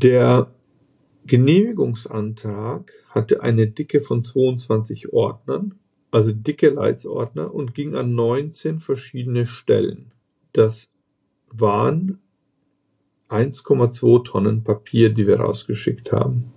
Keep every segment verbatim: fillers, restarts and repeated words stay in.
Der Genehmigungsantrag hatte eine Dicke von zweiundzwanzig Ordnern, also dicke Leitsordner, und ging an neunzehn verschiedene Stellen. Das waren eins Komma zwei Tonnen Papier, die wir rausgeschickt haben.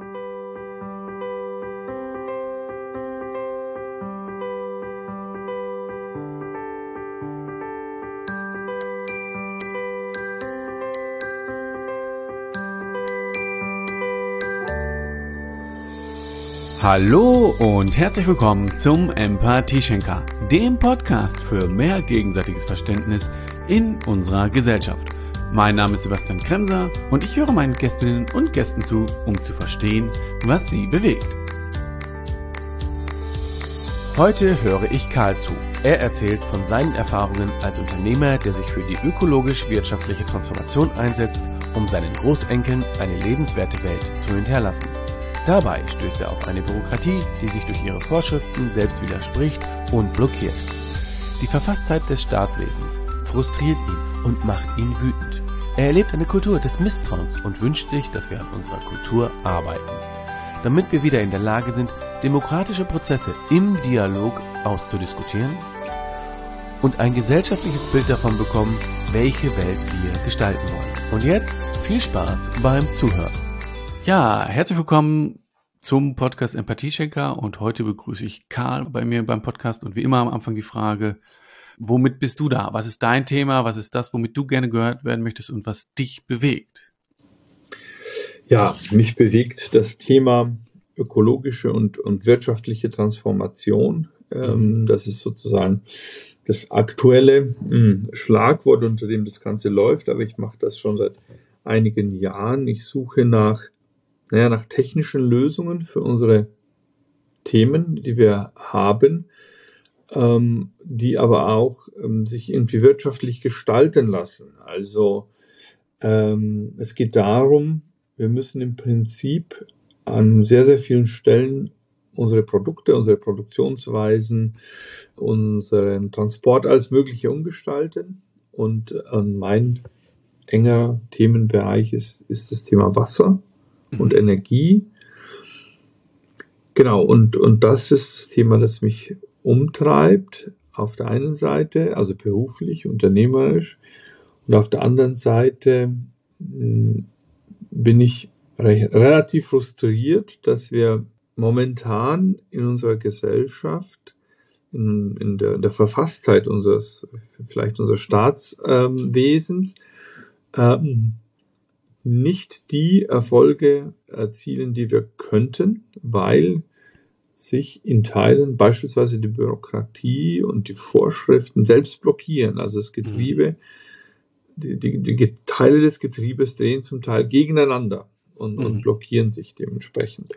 Hallo und herzlich willkommen zum Empathieschenker, dem Podcast für mehr gegenseitiges Verständnis in unserer Gesellschaft. Mein Name ist Sebastian Kremser und ich höre meinen Gästinnen und Gästen zu, um zu verstehen, was sie bewegt. Heute höre ich Karl zu. Er erzählt von seinen Erfahrungen als Unternehmer, der sich für die ökologisch-wirtschaftliche Transformation einsetzt, um seinen Großenkeln eine lebenswerte Welt zu hinterlassen. Dabei stößt er auf eine Bürokratie, die sich durch ihre Vorschriften selbst widerspricht und blockiert. Die Verfasstheit des Staatswesens frustriert ihn und macht ihn wütend. Er erlebt eine Kultur des Misstrauens und wünscht sich, dass wir an unserer Kultur arbeiten, damit wir wieder in der Lage sind, demokratische Prozesse im Dialog auszudiskutieren und ein gesellschaftliches Bild davon bekommen, welche Welt wir gestalten wollen. Und jetzt viel Spaß beim Zuhören. Ja, herzlich willkommen zum Podcast Empathieschenker und heute begrüße ich Karl bei mir beim Podcast und wie immer am Anfang die Frage, womit bist du da? Was ist dein Thema? Was ist das, womit du gerne gehört werden möchtest und was dich bewegt? Ja, mich bewegt das Thema ökologische und, und wirtschaftliche Transformation. Ähm, das ist sozusagen das aktuelle mh, Schlagwort, unter dem das Ganze läuft, aber ich mache das schon seit einigen Jahren. Ich suche nach Naja, nach technischen Lösungen für unsere Themen, die wir haben, ähm, die aber auch ähm, sich irgendwie wirtschaftlich gestalten lassen. Also ähm, es geht darum, wir müssen im Prinzip an sehr, sehr vielen Stellen unsere Produkte, unsere Produktionsweisen, unseren Transport alles Mögliche umgestalten. Und äh, mein enger Themenbereich ist, ist das Thema Wasser und Energie. Genau, und, und das ist das Thema, das mich umtreibt, auf der einen Seite, also beruflich, unternehmerisch, und auf der anderen Seite mh, bin ich re- relativ frustriert, dass wir momentan in unserer Gesellschaft, in, in, der, in der Verfasstheit unseres, vielleicht unseres Staatswesens, ähm, nicht die Erfolge erzielen, die wir könnten, weil sich in Teilen beispielsweise die Bürokratie und die Vorschriften selbst blockieren. Also das Getriebe, die, die, die Teile des Getriebes drehen zum Teil gegeneinander und, mhm. und blockieren sich dementsprechend.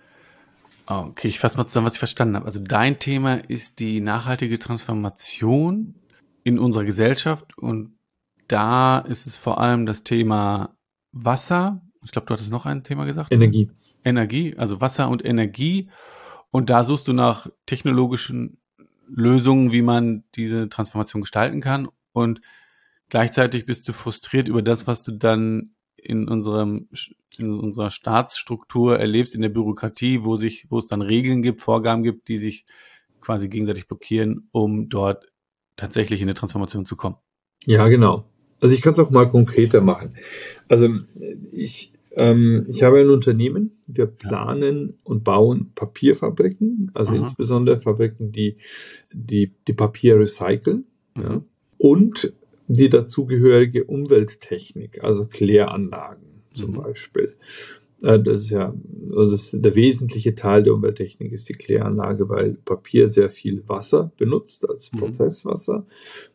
Okay, ich fasse mal zusammen, was ich verstanden habe. Also dein Thema ist die nachhaltige Transformation in unserer Gesellschaft und da ist es vor allem das Thema Wasser, ich glaube, du hattest noch ein Thema gesagt. Energie. Energie, also Wasser und Energie. Und da suchst du nach technologischen Lösungen, wie man diese Transformation gestalten kann. Und gleichzeitig bist du frustriert über das, was du dann in unserem, in unserer Staatsstruktur erlebst, in der Bürokratie, wo sich, wo es dann Regeln gibt, Vorgaben gibt, die sich quasi gegenseitig blockieren, um dort tatsächlich in eine Transformation zu kommen. Ja, genau. Also ich kann es auch mal konkreter machen. Also ich, ähm, ich habe ein Unternehmen, wir planen und bauen Papierfabriken, also Aha. insbesondere Fabriken, die die, die Papier recyceln, mhm. ja, und die dazugehörige Umwelttechnik, also Kläranlagen zum mhm. Beispiel. Das ist ja, also das, der wesentliche Teil der Umwelttechnik ist die Kläranlage, weil Papier sehr viel Wasser benutzt als Prozesswasser.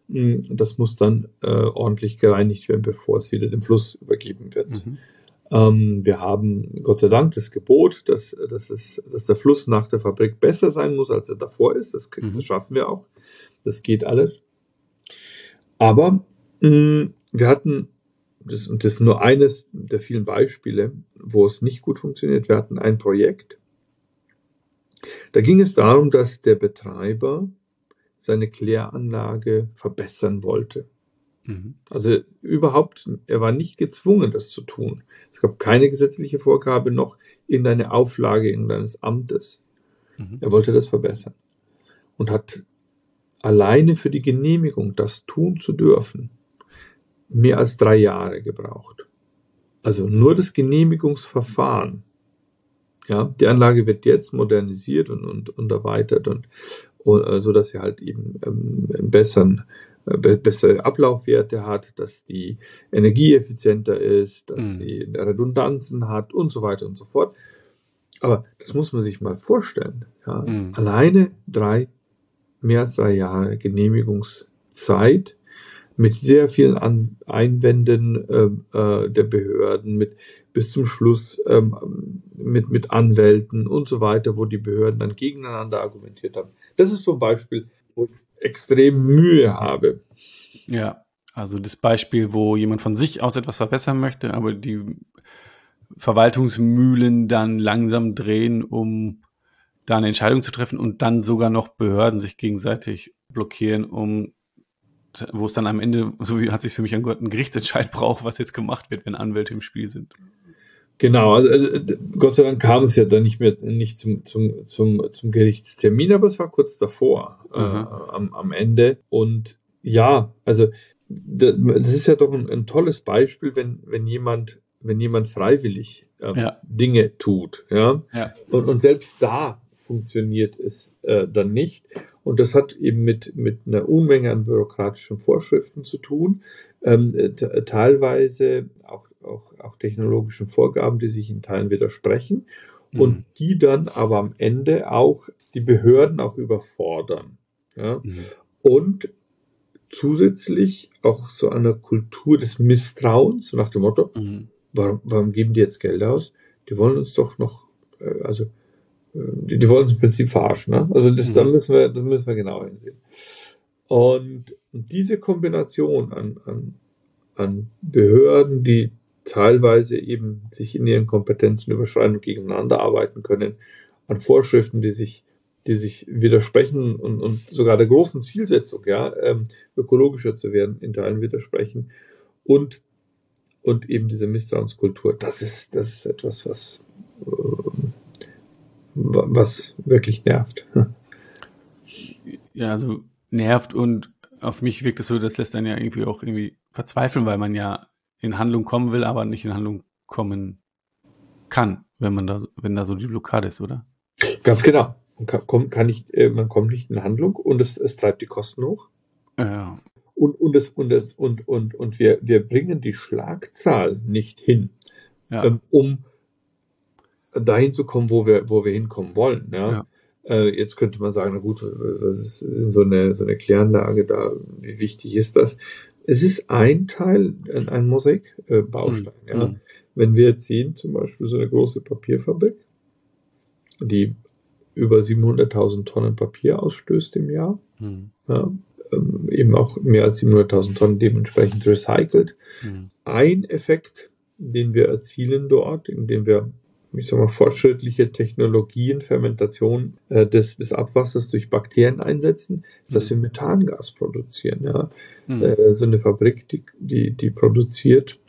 Das muss dann äh, ordentlich gereinigt werden, bevor es wieder dem Fluss übergeben wird. Mhm. Ähm, wir haben Gott sei Dank das Gebot, dass, dass, es, dass der Fluss nach der Fabrik besser sein muss, als er davor ist. Das, mhm. das schaffen wir auch. Das geht alles. Aber mh, wir hatten Das, und das ist nur eines der vielen Beispiele, wo es nicht gut funktioniert. Wir hatten ein Projekt, da ging es darum, dass der Betreiber seine Kläranlage verbessern wollte. Mhm. Also überhaupt, er war nicht gezwungen, das zu tun. Es gab keine gesetzliche Vorgabe noch irgendeine Auflage irgendeines Amtes. Mhm. Er wollte das verbessern und hat alleine für die Genehmigung, das tun zu dürfen, mehr als drei Jahre gebraucht. Also nur das Genehmigungsverfahren. Ja, die Anlage wird jetzt modernisiert und, und, und erweitert, und, und, so dass sie halt eben ähm, besseren, äh, bessere Ablaufwerte hat, dass die energieeffizienter ist, dass mhm. sie Redundanzen hat und so weiter und so fort. Aber das muss man sich mal vorstellen. Ja. Mhm. Alleine drei, mehr als drei Jahre Genehmigungszeit mit sehr vielen An- Einwänden äh, äh, der Behörden, mit bis zum Schluss ähm, mit, mit Anwälten und so weiter, wo die Behörden dann gegeneinander argumentiert haben. Das ist so ein Beispiel, wo ich extrem Mühe habe. Ja, also das Beispiel, wo jemand von sich aus etwas verbessern möchte, aber die Verwaltungsmühlen dann langsam drehen, um da eine Entscheidung zu treffen, und dann sogar noch Behörden sich gegenseitig blockieren, um wo es dann am Ende, so wie hat sich für mich angehört, einen Gerichtsentscheid braucht, was jetzt gemacht wird, wenn Anwälte im Spiel sind. Genau, also äh, Gott sei Dank kam es ja dann nicht mehr nicht zum, zum, zum, zum Gerichtstermin, aber es war kurz davor, äh, am, am Ende. Und ja, also das ist ja doch ein, ein tolles Beispiel, wenn, wenn jemand, wenn jemand freiwillig äh, ja. Dinge tut, ja. ja. Und, und selbst da funktioniert es äh, dann nicht. Und das hat eben mit, mit einer Unmenge an bürokratischen Vorschriften zu tun, ähm, t- teilweise auch, auch, auch technologischen Vorgaben, die sich in Teilen widersprechen mhm. und die dann aber am Ende auch die Behörden auch überfordern. Ja? Mhm. Und zusätzlich auch so eine Kultur des Misstrauens, so nach dem Motto, mhm. warum, warum geben die jetzt Geld aus? Die wollen uns doch noch, äh, also Die, die wollen uns im Prinzip verarschen. Ne? Also das, mhm. da müssen wir, das müssen wir genauer hinsehen. Und diese Kombination an, an, an Behörden, die teilweise eben sich in ihren Kompetenzen überschreiten und gegeneinander arbeiten können, an Vorschriften, die sich, die sich widersprechen und, und sogar der großen Zielsetzung, ja, ähm, ökologischer zu werden, in Teilen widersprechen, und, und eben diese Misstrauenskultur, das ist, das ist etwas, was äh, was wirklich nervt. Ja, also nervt, und auf mich wirkt es so, das lässt dann ja irgendwie auch irgendwie verzweifeln, weil man ja in Handlung kommen will, aber nicht in Handlung kommen kann, wenn man da, wenn da so die Blockade ist, oder? Ganz genau. Man kann, kommt, kann nicht, man kommt nicht in Handlung, und es, es treibt die Kosten hoch. Ja. Und, und, es, und, es, und, und, und wir, wir bringen die Schlagzahl nicht hin, ja. ähm, um dahin zu kommen, wo wir, wo wir hinkommen wollen. Ja? Ja. Äh, jetzt könnte man sagen, na gut, was ist in so eine, so eine Kläranlage da, wie wichtig ist das? Es ist ein Teil, ein, ein Mosaikbaustein. Äh, mhm. ja? Wenn wir jetzt sehen, zum Beispiel so eine große Papierfabrik, die über siebenhunderttausend Tonnen Papier ausstößt im Jahr, mhm. ja? ähm, eben auch mehr als siebenhunderttausend Tonnen dementsprechend recycelt. Mhm. Ein Effekt, den wir erzielen dort, indem wir, ich sag mal, fortschrittliche Technologien, Fermentation äh, des, des Abwassers durch Bakterien einsetzen, ist, dass wir Methangas produzieren. Ja? Mhm. Äh, so eine Fabrik, die, die, die produziert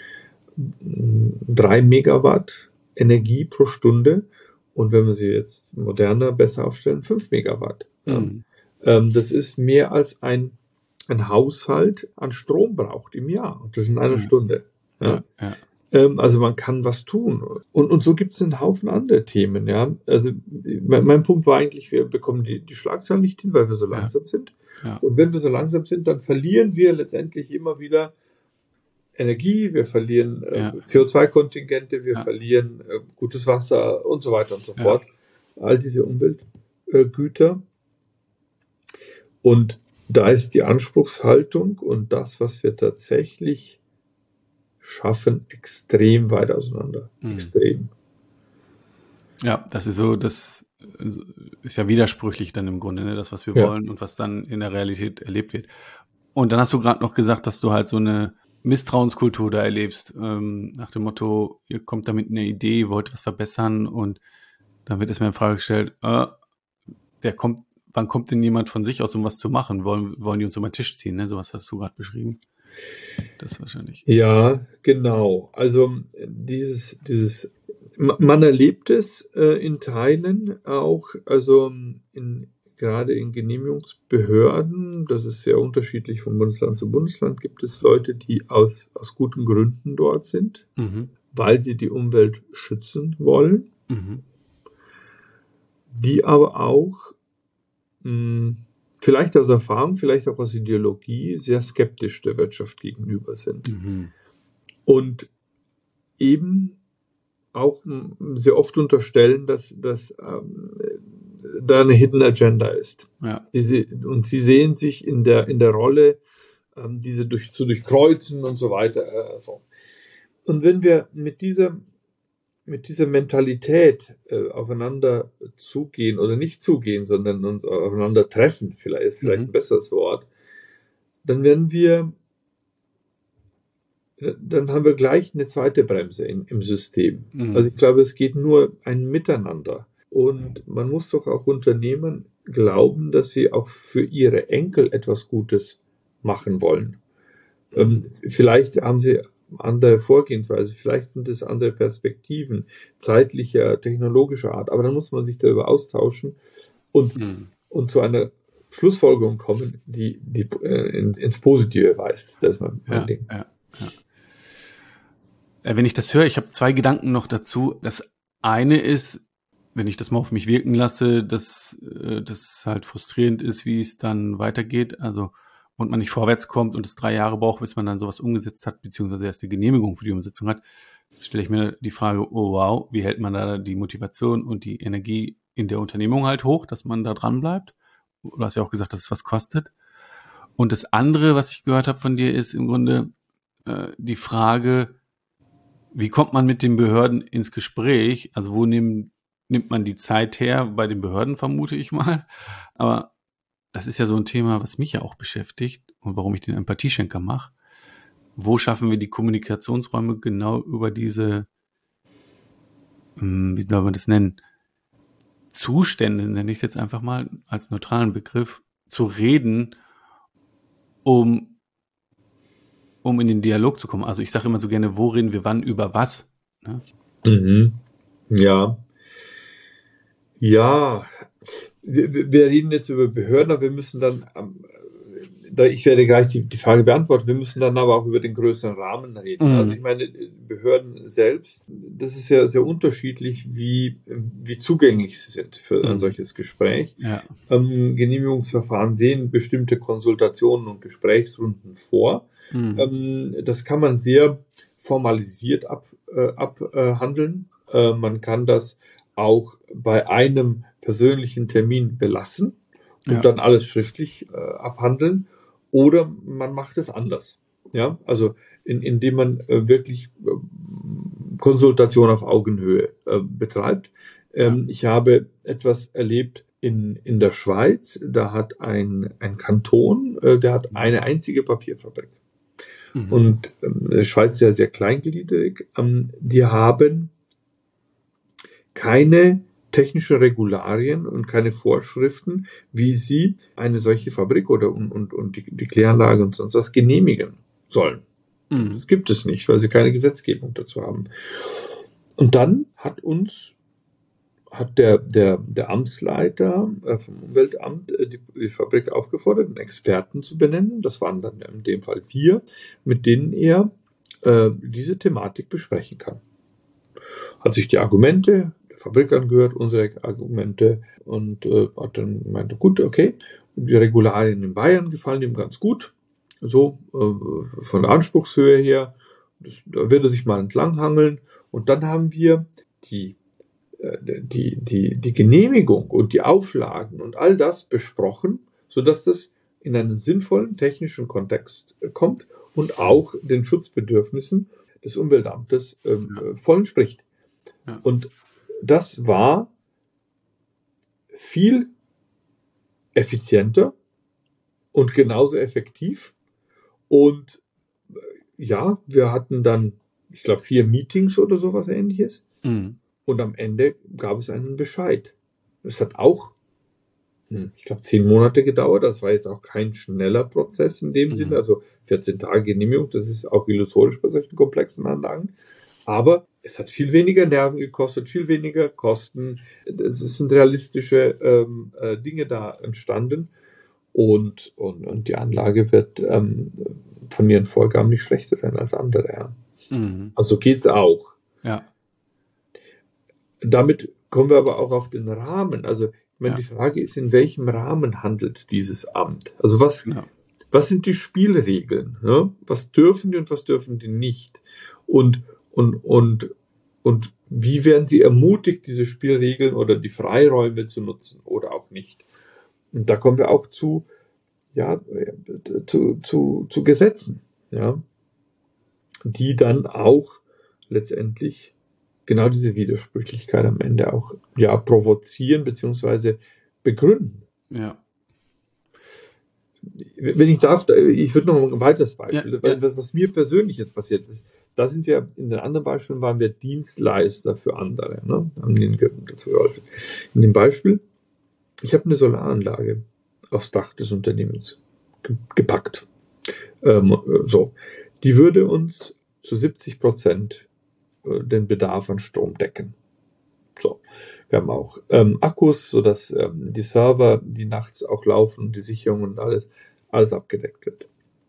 drei Megawatt Energie pro Stunde, und wenn wir sie jetzt moderner, besser aufstellen, fünf Megawatt. Mhm. Ja? Ähm, das ist mehr als ein, ein Haushalt an Strom braucht im Jahr. Und das in einer mhm. Stunde. Ja? Ja, ja. Also man kann was tun. Und, und so gibt es einen Haufen andere Themen. Ja? Also mein, mein Punkt war eigentlich, wir bekommen die, die Schlagzeilen nicht hin, weil wir so langsam ja. sind. Ja. Und wenn wir so langsam sind, dann verlieren wir letztendlich immer wieder Energie, wir verlieren äh, ja. C O zwei Kontingente, wir ja. verlieren äh, gutes Wasser und so weiter und so fort. Ja. All diese Umweltgüter. Äh, und da ist die Anspruchshaltung und das, was wir tatsächlich schaffen, extrem weit auseinander. Mhm. Extrem. Ja, das ist so, das ist ja widersprüchlich dann im Grunde, ne? Das, was wir ja. wollen und was dann in der Realität erlebt wird. Und dann hast du gerade noch gesagt, dass du halt so eine Misstrauenskultur da erlebst, ähm, nach dem Motto, ihr kommt da mit einer Idee, wollt was verbessern, und dann wird erstmal in Frage gestellt, äh, wer kommt, wann kommt denn jemand von sich aus, um was zu machen? Wollen, wollen die uns um den Tisch ziehen, ne? Sowas hast du gerade beschrieben. Das wahrscheinlich. Ja, genau. Also dieses, dieses, man erlebt es äh, in Teilen auch, also in, gerade in Genehmigungsbehörden, das ist sehr unterschiedlich von Bundesland zu Bundesland, gibt es Leute, die aus, aus guten Gründen dort sind, Mhm. weil sie die Umwelt schützen wollen, Mhm. die aber auch mh, vielleicht aus Erfahrung, vielleicht auch aus Ideologie sehr skeptisch der Wirtschaft gegenüber sind. Mhm. Und eben auch mh, sehr oft unterstellen, dass, dass ähm, da eine Hidden Agenda ist. Ja. Sie, und sie sehen sich in der, in der Rolle, ähm, diese durch, zu durchkreuzen und so weiter. Äh, so. Und wenn wir mit dieser, mit dieser Mentalität äh, aufeinander zugehen oder nicht zugehen, sondern uns aufeinander treffen, vielleicht ist vielleicht Mhm. ein besseres Wort, dann werden wir, dann haben wir gleich eine zweite Bremse in, im System. Mhm. Also ich glaube, es geht nur ein Miteinander. Und man muss doch auch Unternehmen glauben, dass sie auch für ihre Enkel etwas Gutes machen wollen. Mhm. Ähm, vielleicht haben sie andere Vorgehensweise, vielleicht sind es andere Perspektiven, zeitlicher, technologischer Art, aber dann muss man sich darüber austauschen und, Mhm. und zu einer Schlussfolgerung kommen, die, die äh, in, ins Positive weist. Das ist mein, mein Ja, Ding. ja, ja. Äh, Wenn ich das höre, ich habe zwei Gedanken noch dazu. Das eine ist, wenn ich das mal auf mich wirken lasse, dass äh, das halt frustrierend ist, wie es dann weitergeht. Also und man nicht vorwärts kommt und es drei Jahre braucht, bis man dann sowas umgesetzt hat, beziehungsweise erst die Genehmigung für die Umsetzung hat, stelle ich mir die Frage, oh wow, wie hält man da die Motivation und die Energie in der Unternehmung halt hoch, dass man da dran bleibt? Du hast ja auch gesagt, dass es was kostet. Und das andere, was ich gehört habe von dir, ist im Grunde äh, die Frage, wie kommt man mit den Behörden ins Gespräch? Also wo nimmt, nimmt man die Zeit her? Bei den Behörden vermute ich mal. Aber das ist ja so ein Thema, was mich ja auch beschäftigt und warum ich den Empathieschenker mache. Wo schaffen wir die Kommunikationsräume genau über diese, hm, wie soll man das nennen, Zustände, nenne ich es jetzt einfach mal als neutralen Begriff, zu reden, um, um in den Dialog zu kommen. Also ich sage immer so gerne, wo reden wir wann über was? Ne? Mhm. Ja. Ja. Wir, wir reden jetzt über Behörden, aber wir müssen dann, ähm, da ich werde gleich die, die Frage beantworten, wir müssen dann aber auch über den größeren Rahmen reden. Mhm. Also ich meine, Behörden selbst, das ist ja sehr unterschiedlich, wie, wie zugänglich sie sind für ein Mhm. solches Gespräch. Ja. Ähm, Genehmigungsverfahren sehen bestimmte Konsultationen und Gesprächsrunden vor. Mhm. Ähm, das kann man sehr formalisiert ab, äh, abhandeln. Äh, man kann das auch bei einem persönlichen Termin belassen und Ja. dann alles schriftlich äh, abhandeln. Oder man macht es anders. Ja, also in, indem man äh, wirklich äh, Konsultation auf Augenhöhe äh, betreibt. Ähm, Ja. Ich habe etwas erlebt in, in der Schweiz. Da hat ein, ein Kanton, äh, der hat eine einzige Papierfabrik. Mhm. Und ähm, die Schweiz ist ja sehr kleingliedrig. Ähm, die haben keine technischen Regularien und keine Vorschriften, wie sie eine solche Fabrik oder und, und, und die, die Kläranlage und sonst was genehmigen sollen. Mhm. Das gibt es nicht, weil sie keine Gesetzgebung dazu haben. Und dann hat uns hat der, der, der Amtsleiter äh, vom Umweltamt äh, die, die Fabrik aufgefordert, einen Experten zu benennen. Das waren dann in dem Fall vier, mit denen er äh, diese Thematik besprechen kann. Hat sich die Argumente der Fabrik angehört, unsere Argumente und äh, hat dann gemeint, gut, okay, die Regularien in Bayern gefallen ihm ganz gut, so äh, von der Anspruchshöhe her, das, da wird er sich mal entlanghangeln und dann haben wir die Die, die, die Genehmigung und die Auflagen und all das besprochen, sodass das in einen sinnvollen technischen Kontext kommt und auch den Schutzbedürfnissen des Umweltamtes ähm, Ja. voll entspricht. Ja. Und das war viel effizienter und genauso effektiv. Und ja, wir hatten dann, ich glaube, vier Meetings oder sowas Ähnliches. Mhm. Und am Ende gab es einen Bescheid. Es hat auch ich glaube, zehn Monate gedauert. Das war jetzt auch kein schneller Prozess in dem mhm. Sinne. Also vierzehn Tage Genehmigung, das ist auch illusorisch bei solchen komplexen Anlagen. Aber es hat viel weniger Nerven gekostet, viel weniger Kosten. Es sind realistische ähm, äh, Dinge da entstanden. Und, und, und die Anlage wird ähm, von ihren Vorgaben nicht schlechter sein als andere. Ja. Mhm. Also geht's auch. Ja. Damit kommen wir aber auch auf den Rahmen. Also ich meine, ja. die Frage ist, in welchem Rahmen handelt dieses Amt? Also was, ja. was sind die Spielregeln? Ja? Was dürfen die und was dürfen die nicht? Und, und, und, und wie werden sie ermutigt, diese Spielregeln oder die Freiräume zu nutzen oder auch nicht? Und da kommen wir auch zu, ja, zu, zu, zu Gesetzen, ja, die dann auch letztendlich genau diese Widersprüchlichkeit am Ende auch ja, provozieren bzw. begründen. Ja. Wenn ich darf, ich würde noch ein weiteres Beispiel, ja, ja. was mir persönlich jetzt passiert ist. Da sind wir, in den anderen Beispielen waren wir Dienstleister für andere, ne? Haben denen dazu geholfen. In dem Beispiel, ich habe eine Solaranlage aufs Dach des Unternehmens gepackt. Ähm, so. Die würde uns zu siebzig Prozent den Bedarf an Strom decken. So. Wir haben auch ähm, Akkus, sodass ähm, die Server, die nachts auch laufen, die Sicherung und alles, alles abgedeckt wird.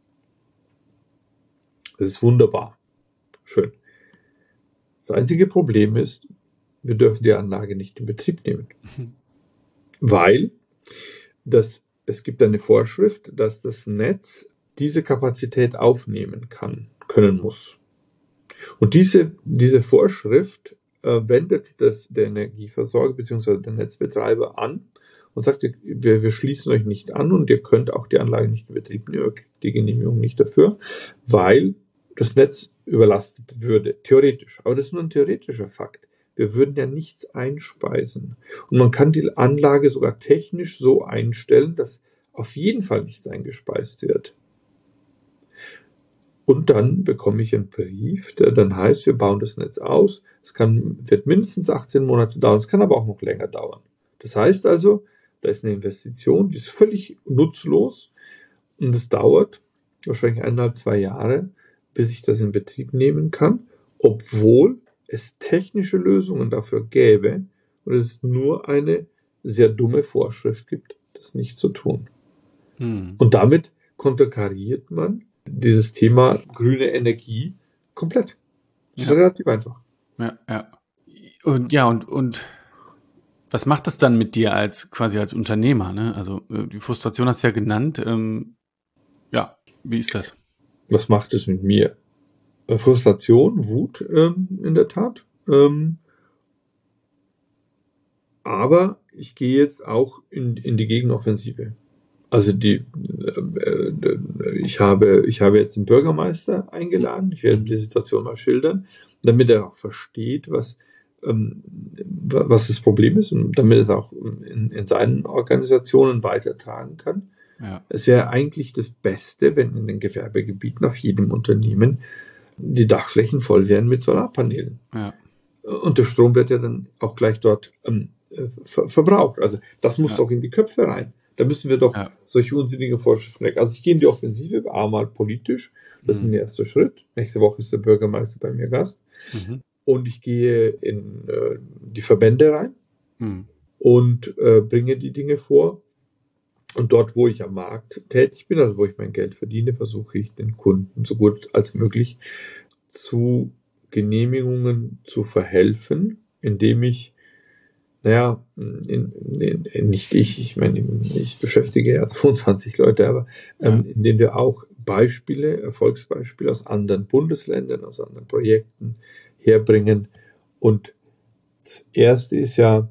Das ist wunderbar. Schön. Das einzige Problem ist, wir dürfen die Anlage nicht in Betrieb nehmen. Mhm. Weil das, es gibt eine Vorschrift, dass das Netz diese Kapazität aufnehmen kann, können muss. Und diese, diese Vorschrift äh, wendet das, der Energieversorger bzw. der Netzbetreiber an und sagt, wir, wir schließen euch nicht an und ihr könnt auch die Anlage nicht in Betrieb nehmen, die Genehmigung nicht dafür, weil das Netz überlastet würde, theoretisch. Aber das ist nur ein theoretischer Fakt. Wir würden ja nichts einspeisen. Und man kann die Anlage sogar technisch so einstellen, dass auf jeden Fall nichts eingespeist wird. Und dann bekomme ich einen Brief, der dann heißt, wir bauen das Netz aus. Es kann, wird mindestens achtzehn Monate dauern, es kann aber auch noch länger dauern. Das heißt also, da ist eine Investition, die ist völlig nutzlos und es dauert wahrscheinlich eineinhalb, zwei Jahre, bis ich das in Betrieb nehmen kann, obwohl es technische Lösungen dafür gäbe und es nur eine sehr dumme Vorschrift gibt, das nicht zu tun. Hm. Und damit konterkariert man dieses Thema grüne Energie komplett. Das ja. ist relativ einfach. Ja, ja. Und ja, und, und was macht das dann mit dir als quasi als Unternehmer? Ne? Also die Frustration hast du ja genannt. Ähm, ja, wie ist das? Was macht es mit mir? Frustration, Wut ähm, in der Tat. Ähm, aber ich gehe jetzt auch in, in die Gegenoffensive. Also die, äh, ich habe, ich habe jetzt einen Bürgermeister eingeladen. Ich werde die Situation mal schildern, damit er auch versteht, was, ähm, was das Problem ist und damit er es auch in, in seinen Organisationen weitertragen kann. Ja. Es wäre eigentlich das Beste, wenn in den Gewerbegebieten auf jedem Unternehmen die Dachflächen voll wären mit Solarpanelen. Ja. Und der Strom wird ja dann auch gleich dort ähm, ver- verbraucht. Also das muss ja. doch in die Köpfe rein. Da müssen wir doch ja. solche unsinnigen Vorschriften weg. Also ich gehe in die Offensive, einmal politisch, das mhm. ist ein erster Schritt. Nächste Woche ist der Bürgermeister bei mir Gast. Mhm. Und ich gehe in äh, die Verbände rein mhm. und äh, bringe die Dinge vor. Und dort, wo ich am Markt tätig bin, also wo ich mein Geld verdiene, versuche ich den Kunden so gut als möglich zu Genehmigungen zu verhelfen, indem ich, naja, in, in, in, nicht ich, ich meine, ich beschäftige ja zweiundzwanzig Leute, aber ähm, ja. indem wir auch Beispiele, Erfolgsbeispiele aus anderen Bundesländern, aus anderen Projekten herbringen. Und das Erste ist ja,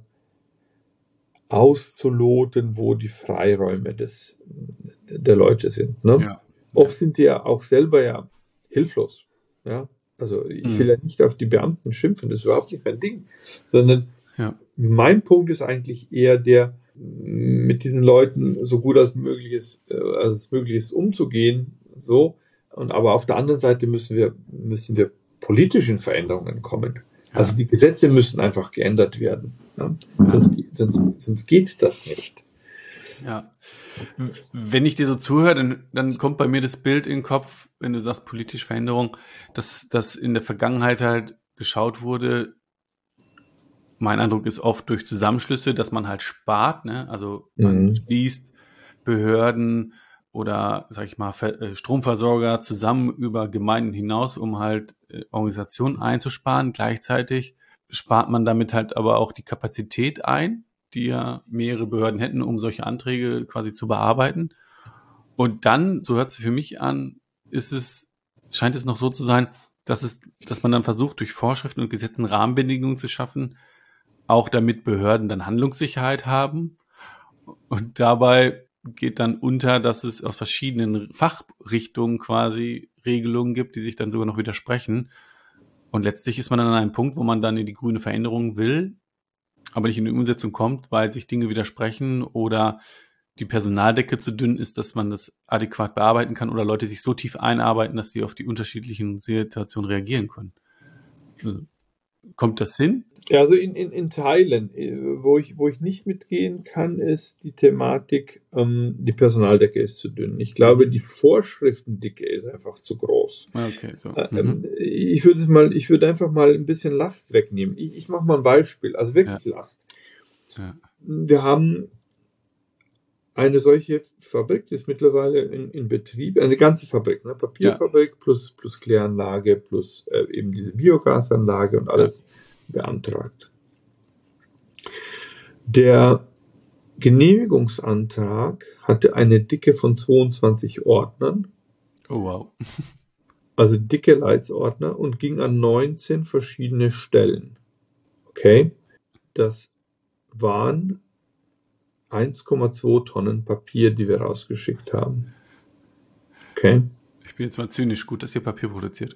auszuloten, wo die Freiräume des, der Leute sind. Ne? Ja. Oft sind die ja auch selber ja hilflos. Ja? Also ich mhm. will ja nicht auf die Beamten schimpfen, das ist überhaupt nicht mein Ding, sondern ja. mein Punkt ist eigentlich eher der, mit diesen Leuten so gut als möglich ist, als es möglich ist, umzugehen. So. Und aber auf der anderen Seite müssen wir, müssen wir politischen Veränderungen kommen. Ja. Also die Gesetze müssen einfach geändert werden. Ja? Ja. Sonst, sonst, sonst geht das nicht. Ja. Wenn ich dir so zuhöre, dann, dann kommt bei mir das Bild in den Kopf, wenn du sagst politische Veränderung, dass, dass in der Vergangenheit halt geschaut wurde, mein Eindruck ist oft durch Zusammenschlüsse, dass man halt spart, ne? Also man Mhm. schließt Behörden oder, sag ich mal, Stromversorger zusammen über Gemeinden hinaus, um halt Organisationen einzusparen. Gleichzeitig spart man damit halt aber auch die Kapazität ein, die ja mehrere Behörden hätten, um solche Anträge quasi zu bearbeiten. Und dann, so hört es für mich an, ist es, scheint es noch so zu sein, dass es, dass man dann versucht, durch Vorschriften und Gesetzen Rahmenbedingungen zu schaffen, auch damit Behörden dann Handlungssicherheit haben. Und dabei geht dann unter, dass es aus verschiedenen Fachrichtungen quasi Regelungen gibt, die sich dann sogar noch widersprechen. Und letztlich ist man dann an einem Punkt, wo man dann in die grüne Veränderung will, aber nicht in die Umsetzung kommt, weil sich Dinge widersprechen oder die Personaldecke zu dünn ist, dass man das adäquat bearbeiten kann oder Leute sich so tief einarbeiten, dass sie auf die unterschiedlichen Situationen reagieren können. Also, kommt das hin? Ja, also in, in, in Teilen, wo ich, wo ich nicht mitgehen kann, ist die Thematik, ähm, die Personaldecke ist zu dünn. Ich glaube, die Vorschriftendicke ist einfach zu groß. Okay, so. Mhm. Ich würde mal, ich würde einfach mal ein bisschen Last wegnehmen. Ich, ich mache mal ein Beispiel, also wirklich ja. Last. Ja. Wir haben eine solche Fabrik, die ist mittlerweile in, in Betrieb, eine ganze Fabrik, ne? Papierfabrik ja. plus, plus Kläranlage plus äh, eben diese Biogasanlage und alles ja. beantragt. Der Genehmigungsantrag hatte eine Dicke von zweiundzwanzig Ordnern. Oh wow. Also dicke Leitsordner und ging an neunzehn verschiedene Stellen. Okay? Das waren eins Komma zwei Tonnen Papier, die wir rausgeschickt haben. Okay? Ich bin jetzt mal zynisch, gut, dass ihr Papier produziert.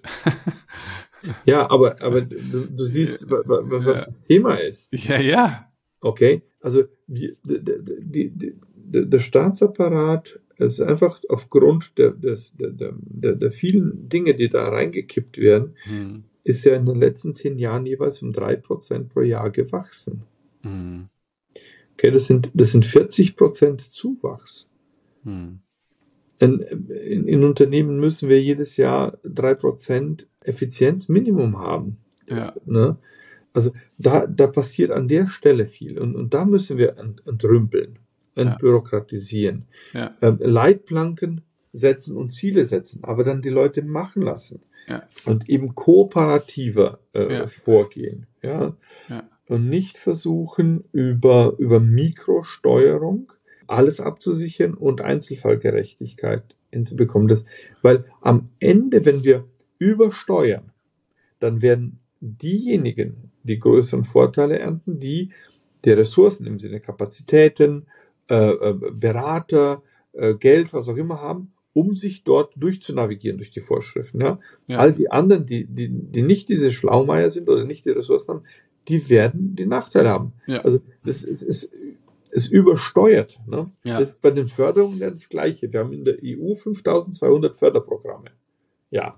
Ja, aber, aber du, du siehst, was, was ja. das Thema ist. Ja, ja. Okay? Also die, die, die, die, der Staatsapparat ist einfach aufgrund der, des, der, der, der vielen Dinge, die da reingekippt werden, hm. ist ja in den letzten zehn Jahren jeweils um drei Prozent pro Jahr gewachsen. Hm. Okay, das sind, das sind vierzig Prozent Zuwachs. Hm. In, in, in Unternehmen müssen wir jedes Jahr drei Prozent Effizienzminimum haben. Ja. Ne? Also da, da passiert an der Stelle viel. Und, und da müssen wir ent, entrümpeln, entbürokratisieren. Ja. Ähm, Leitplanken setzen und Ziele setzen, aber dann die Leute machen lassen. Ja. Und eben kooperativer äh, ja. vorgehen. Ja. Ja. Und nicht versuchen, über, über Mikrosteuerung alles abzusichern und Einzelfallgerechtigkeit hinzubekommen. Das, weil am Ende, wenn wir übersteuern, dann werden diejenigen die größeren Vorteile ernten, die die Ressourcen im Sinne Kapazitäten, äh, Berater, äh, Geld, was auch immer haben, um sich dort durchzunavigieren durch die Vorschriften. Ja? Ja. All die anderen, die, die, die nicht diese Schlaumeier sind oder nicht die Ressourcen haben, die werden die Nachteile haben. Ja. Also das ist, ist, ist übersteuert. Ne? Ja. Das ist bei den Förderungen ja das Gleiche. Wir haben in der E U fünftausendzweihundert Förderprogramme. Ja.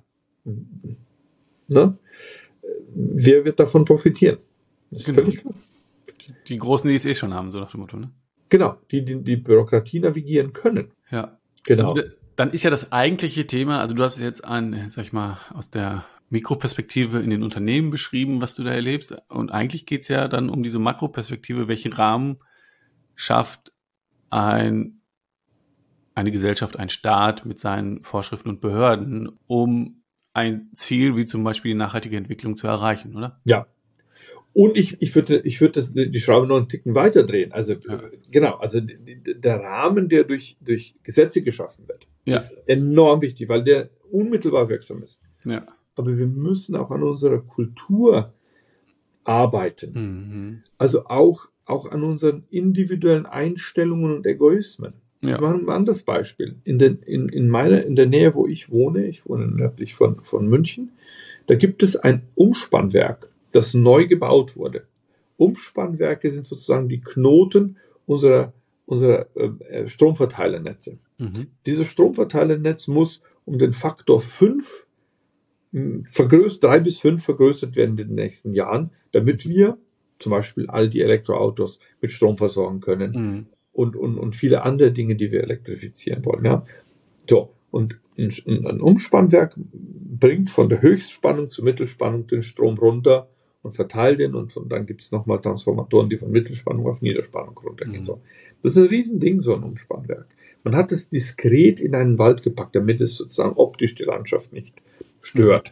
Ne? Wer wird davon profitieren? Das ist genau. völlig klar. Die, die Großen, die es eh schon haben, so nach dem Motto. Ne? Genau, die, die die Bürokratie navigieren können. Ja. Genau. Also, dann ist ja das eigentliche Thema, also du hast es jetzt an, sag ich mal, aus der Mikroperspektive in den Unternehmen beschrieben, was du da erlebst. Und eigentlich geht es ja dann um diese Makroperspektive, welchen Rahmen schafft ein, eine Gesellschaft, ein Staat mit seinen Vorschriften und Behörden, um ein Ziel wie zum Beispiel die nachhaltige Entwicklung zu erreichen, oder? Ja. Und ich, ich würde ich würde das, die Schraube noch einen Ticken weiter drehen. Also ja. genau, also die, die, der Rahmen, der durch, durch Gesetze geschaffen wird, ja. ist enorm wichtig, weil der unmittelbar wirksam ist. Ja. Aber wir müssen auch an unserer Kultur arbeiten. Mhm. Also auch, auch an unseren individuellen Einstellungen und Egoismen. Ja. Ich mache ein anderes Beispiel. In, den, in, in, meiner, in der Nähe, wo ich wohne, ich wohne nördlich von, von München, da gibt es ein Umspannwerk, das neu gebaut wurde. Umspannwerke sind sozusagen die Knoten unserer, unserer äh, Stromverteilernetze. Mhm. Dieses Stromverteilernetz muss um den Faktor fünf vergrößert, drei bis fünf vergrößert werden in den nächsten Jahren, damit wir zum Beispiel all die Elektroautos mit Strom versorgen können. Mhm. und, und, und viele andere Dinge, die wir elektrifizieren wollen. Ja? So, und ein, ein Umspannwerk bringt von der Höchstspannung zur Mittelspannung den Strom runter und verteilt den, und, und dann gibt es nochmal Transformatoren, die von Mittelspannung auf Niederspannung runtergehen. Mhm. So. Das ist ein Riesending, so ein Umspannwerk. Man hat es diskret in einen Wald gepackt, damit es sozusagen optisch die Landschaft nicht stört.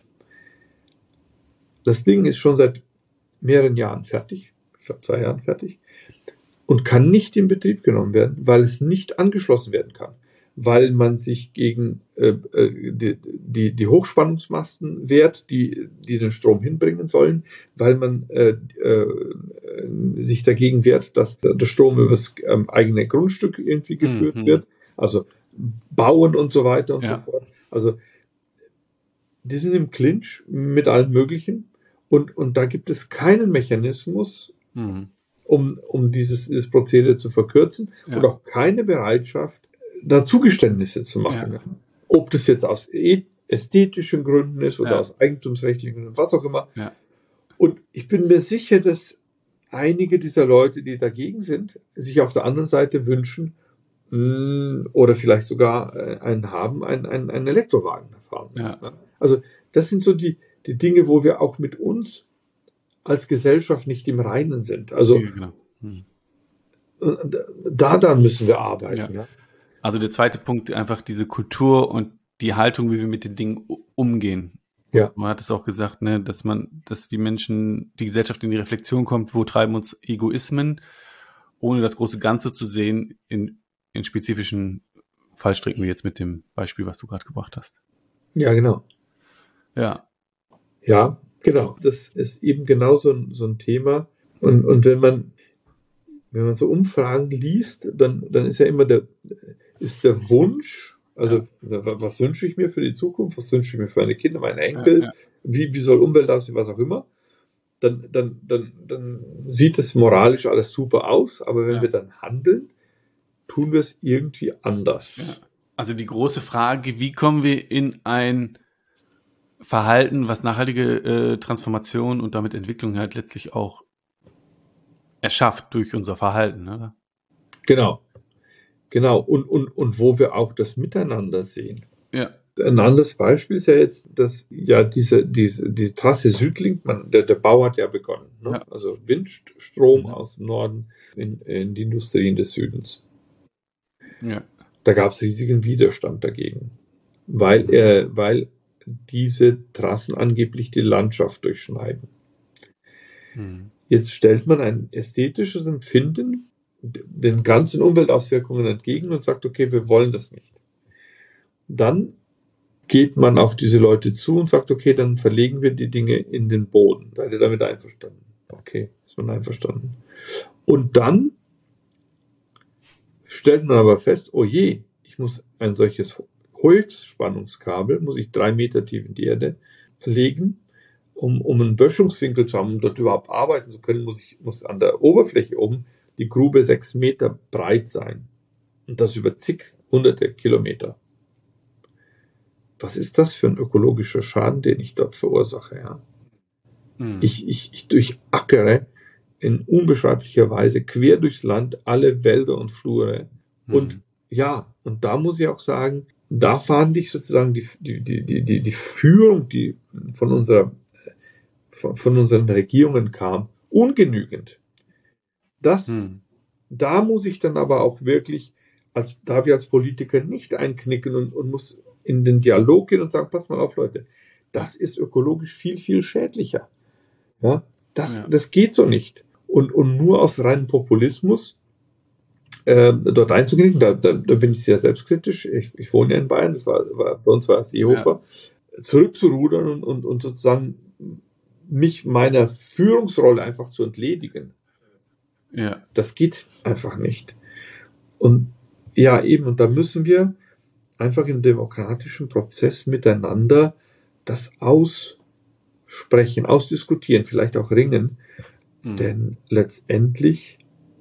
Das Ding ist schon seit mehreren Jahren fertig, ich glaube zwei Jahren fertig, und kann nicht in Betrieb genommen werden, weil es nicht angeschlossen werden kann, weil man sich gegen äh, die, die, die Hochspannungsmasten wehrt, die, die den Strom hinbringen sollen, weil man äh, äh, sich dagegen wehrt, dass der Strom übers ähm, eigene Grundstück irgendwie geführt mhm. wird, also bauen und so weiter und ja. so fort. Also die sind im Clinch mit allem Möglichen, und, und da gibt es keinen Mechanismus, mhm. um, um dieses, dieses Prozedere zu verkürzen, ja. und auch keine Bereitschaft, da Zugeständnisse zu machen. Ja. Ob das jetzt aus ästhetischen Gründen ist oder ja. aus eigentumsrechtlichen Gründen, was auch immer. Ja. Und ich bin mir sicher, dass einige dieser Leute, die dagegen sind, sich auf der anderen Seite wünschen, mh, oder vielleicht sogar äh, einen haben, einen, einen, einen Elektrowagen fahren. Ja. Also das sind so die, die Dinge, wo wir auch mit uns als Gesellschaft nicht im Reinen sind. Also ja, genau. hm. da dann müssen wir arbeiten. Ja. Ja. Also der zweite Punkt, einfach diese Kultur und die Haltung, wie wir mit den Dingen umgehen. Ja. Man hat es auch gesagt, ne, dass man, dass die Menschen, die Gesellschaft in die Reflexion kommt, wo treiben uns Egoismen, ohne das große Ganze zu sehen, in, in spezifischen Fallstricken, wie jetzt mit dem Beispiel, was du gerade gebracht hast. Ja, genau. Ja. Ja, genau. Das ist eben genau so ein, so ein Thema. Und, und wenn man, wenn man so Umfragen liest, dann, dann ist ja immer der, ist der Wunsch, also ja. was wünsche ich mir für die Zukunft, was wünsche ich mir für meine Kinder, meine Enkel, ja, ja. Wie, wie soll Umwelt aussehen, was auch immer, dann, dann, dann, dann sieht es moralisch alles super aus, aber wenn ja. wir dann handeln, tun wir es irgendwie anders. Ja. Also die große Frage, wie kommen wir in ein Verhalten, was nachhaltige äh, Transformation und damit Entwicklung halt letztlich auch erschafft durch unser Verhalten, oder? Genau. Genau. Und, und, und wo wir auch das Miteinander sehen. Ja. Ein anderes Beispiel ist ja jetzt, dass ja diese, diese, die Trasse Südlink, man, der, der Bau hat ja begonnen. Ne? Ja. Also Windstrom mhm. aus dem Norden in, in die Industrien des Südens. Ja. Da gab es riesigen Widerstand dagegen, weil, äh, weil diese Trassen angeblich die Landschaft durchschneiden. Mhm. Jetzt stellt man ein ästhetisches Empfinden den ganzen Umweltauswirkungen entgegen und sagt, okay, wir wollen das nicht. Dann geht man auf diese Leute zu und sagt, okay, dann verlegen wir die Dinge in den Boden. Seid ihr damit einverstanden? Okay, ist man einverstanden. Und dann stellt man aber fest, oh je, ich muss ein solches Höchstspannungskabel, muss ich drei Meter tief in die Erde legen, um, um einen Böschungswinkel zu haben, um dort überhaupt arbeiten zu können, muss ich muss an der Oberfläche oben die Grube sechs Meter breit sein. Und das über zig hunderte Kilometer. Was ist das für ein ökologischer Schaden, den ich dort verursache? Ja? Hm. Ich, ich, ich durchackere in unbeschreiblicher Weise quer durchs Land alle Wälder und Flure. Hm. Und ja, und da muss ich auch sagen, da fand ich sozusagen die, die, die, die, die Führung, die von, unserer, von, von unseren Regierungen kam, ungenügend. Das, hm. Da muss ich dann aber auch wirklich, als, darf ich als Politiker nicht einknicken und, und muss in den Dialog gehen und sagen, pass mal auf, Leute, das ist ökologisch viel, viel schädlicher. Ja, das, ja. das geht so nicht. Und, und nur aus reinem Populismus äh, dort einzuknicken, da, da, da bin ich sehr selbstkritisch. Ich, ich wohne ja in Bayern, das war, war bei uns war es Seehofer, ja. zurückzurudern und, und, und sozusagen mich meiner Führungsrolle einfach zu entledigen. Ja. Das geht einfach nicht. Und ja, eben, und da müssen wir einfach im demokratischen Prozess miteinander das aussprechen, ausdiskutieren, vielleicht auch ringen, mhm. denn letztendlich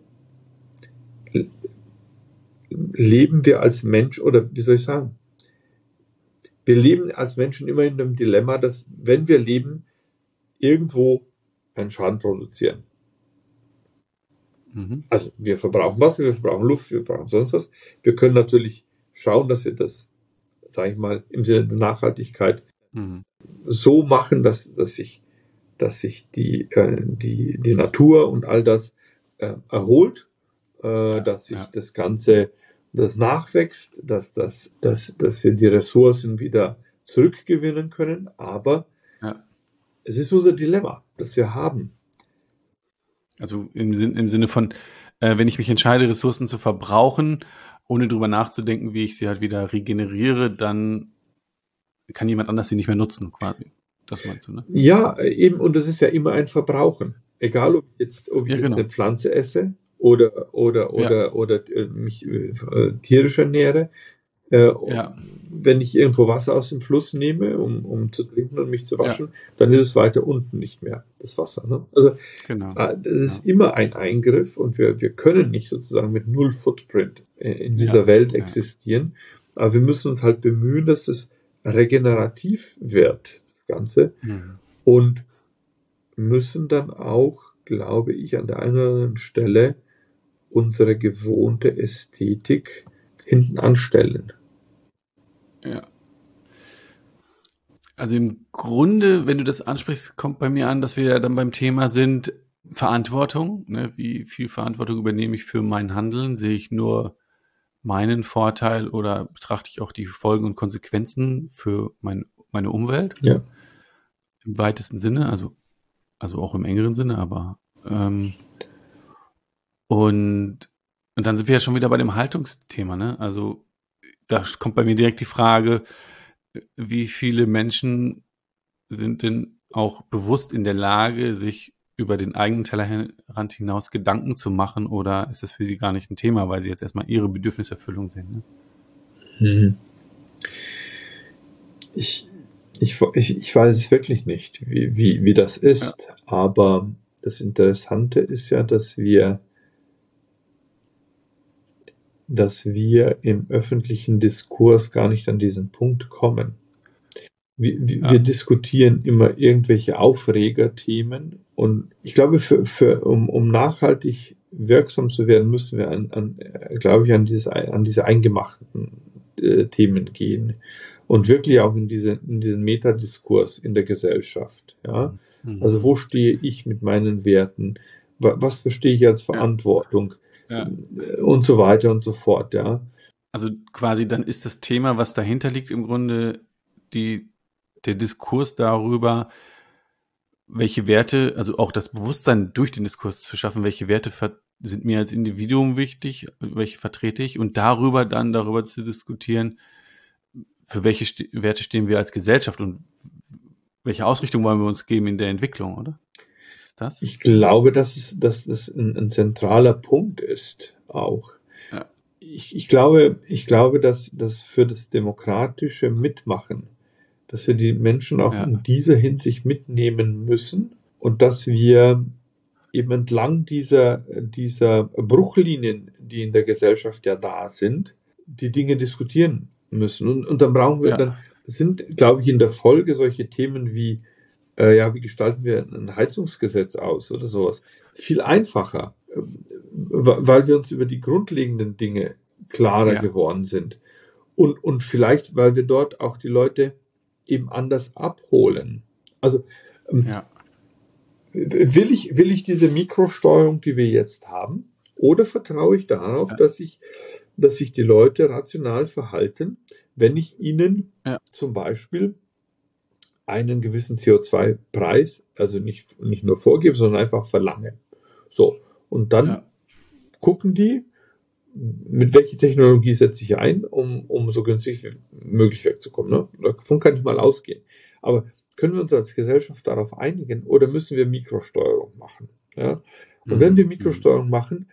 leben wir als Mensch, oder wie soll ich sagen, wir leben als Menschen immer in einem Dilemma, dass, wenn wir leben, irgendwo einen Schaden produzieren. Mhm. Also wir verbrauchen Wasser, wir verbrauchen Luft, wir verbrauchen sonst was. Wir können natürlich schauen, dass wir das, sage ich mal, im Sinne der Nachhaltigkeit mhm. so machen, dass, dass sich, dass sich die, äh, die, die Natur und all das äh, erholt, äh, dass sich ja. das Ganze, das nachwächst, dass, dass, dass, dass wir die Ressourcen wieder zurückgewinnen können. Aber ja. es ist unser Dilemma, das wir haben. Also im, Sinn, im Sinne von, äh, wenn ich mich entscheide, Ressourcen zu verbrauchen, ohne drüber nachzudenken, wie ich sie halt wieder regeneriere, dann kann jemand anders sie nicht mehr nutzen, quasi. Das meinst du, ne? Ja, eben, und das ist ja immer ein Verbrauchen. Egal, ob ich jetzt, ob ich ja, jetzt genau. eine Pflanze esse oder, oder, oder, ja. oder äh, mich äh, tierisch ernähre. Äh, ja. Wenn ich irgendwo Wasser aus dem Fluss nehme, um, um zu trinken und mich zu waschen, ja. dann ist es weiter unten nicht mehr, das Wasser. Ne? Also genau. äh, das ist ja. immer ein Eingriff und wir, wir können nicht sozusagen mit null Footprint äh, in dieser ja. Welt existieren. Ja. Aber wir müssen uns halt bemühen, dass es regenerativ wird, das Ganze. Mhm. Und müssen dann auch, glaube ich, an der einen oder anderen Stelle unsere gewohnte Ästhetik hinten anstellen. Ja. Also im Grunde, wenn du das ansprichst, kommt bei mir an, dass wir ja dann beim Thema sind, Verantwortung. Ne? Wie viel Verantwortung übernehme ich für mein Handeln? Sehe ich nur meinen Vorteil oder betrachte ich auch die Folgen und Konsequenzen für mein, meine Umwelt? Ja. Im weitesten Sinne, also, also auch im engeren Sinne, aber ähm, und, und dann sind wir ja schon wieder bei dem Haltungsthema, ne? Also da kommt bei mir direkt die Frage, wie viele Menschen sind denn auch bewusst in der Lage, sich über den eigenen Tellerrand hinaus Gedanken zu machen, oder ist das für sie gar nicht ein Thema, weil sie jetzt erstmal ihre Bedürfniserfüllung sehen? Ne? Hm. Ich, ich, ich, ich weiß es wirklich nicht, wie, wie, wie das ist, ja. aber das Interessante ist ja, dass wir dass wir im öffentlichen Diskurs gar nicht an diesen Punkt kommen. Wir, ja. wir diskutieren immer irgendwelche Aufregerthemen und ich glaube, für, für, um, um nachhaltig wirksam zu werden, müssen wir an, an glaube ich, an diese, an diese eingemachten äh, Themen gehen und wirklich auch in, diese, in diesen Metadiskurs in der Gesellschaft. Ja? Mhm. Also wo stehe ich mit meinen Werten? Was verstehe ich als Verantwortung? Ja. Ja. Und so weiter und so fort, ja. Also quasi dann ist das Thema, was dahinter liegt, im Grunde die, der Diskurs darüber, welche Werte, also auch das Bewusstsein durch den Diskurs zu schaffen, welche Werte ver- sind mir als Individuum wichtig, welche vertrete ich, und darüber dann darüber zu diskutieren, für welche St- Werte stehen wir als Gesellschaft und welche Ausrichtung wollen wir uns geben in der Entwicklung, oder? Das? Ich glaube, dass es, dass es ein, ein zentraler Punkt ist auch. Ja. Ich, ich glaube, ich glaube, dass das für das demokratische Mitmachen, dass wir die Menschen auch ja. in dieser Hinsicht mitnehmen müssen und dass wir eben entlang dieser, dieser Bruchlinien, die in der Gesellschaft ja da sind, die Dinge diskutieren müssen. Und, und dann brauchen wir ja. dann, sind, glaube ich, in der Folge solche Themen wie Äh, ja, wie gestalten wir ein Heizungsgesetz aus oder sowas? Viel einfacher, äh, weil wir uns über die grundlegenden Dinge klarer ja. geworden sind. Und, und vielleicht, weil wir dort auch die Leute eben anders abholen. Also ähm, ja. will ich, will ich diese Mikrosteuerung, die wir jetzt haben, oder vertraue ich darauf, ja. dass ich, dass sich die Leute rational verhalten, wenn ich ihnen ja. zum Beispiel einen gewissen C O zwei Preis, also nicht, nicht nur vorgebe, sondern einfach verlange. So, und dann ja. gucken die, mit welcher Technologie setze ich ein, um, um so günstig wie möglich wegzukommen. Ne? Davon kann ich mal ausgehen. Aber können wir uns als Gesellschaft darauf einigen oder müssen wir Mikrosteuerung machen? Ja? Und mhm. wenn wir Mikrosteuerung machen,